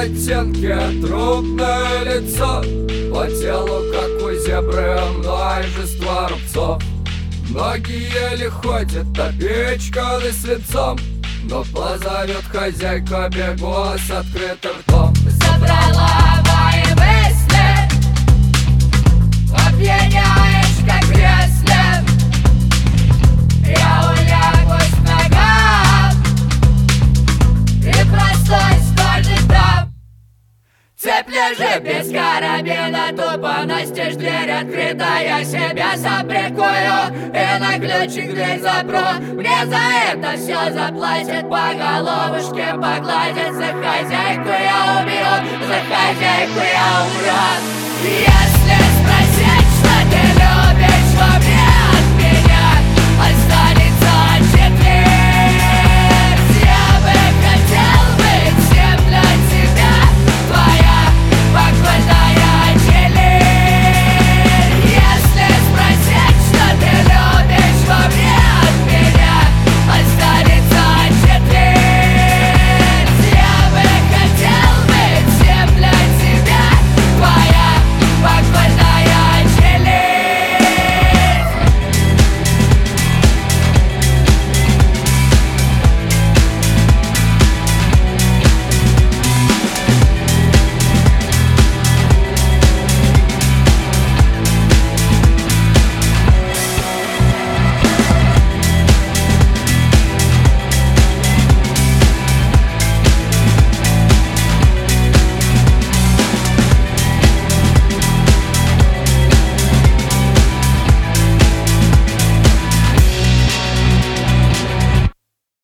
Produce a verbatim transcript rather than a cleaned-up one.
оттенки, трупное лицо, по телу, как у зебры, множество рубцов. Ноги еле ходят, а печка и свинцом, но позовет хозяйка, бегу с открытым ртом. Забрала мои мысли, опьяняешь, как в кресле. Я улягусь к ногам и простой стольный там. Цепь лежит без карабина, тупо настежь, дверь открыта. Я себя сам прикую и на ключик дверь запру. Мне за это все заплатят, по головушке погладят. За хозяйку я убью, за хозяйку я умру. Если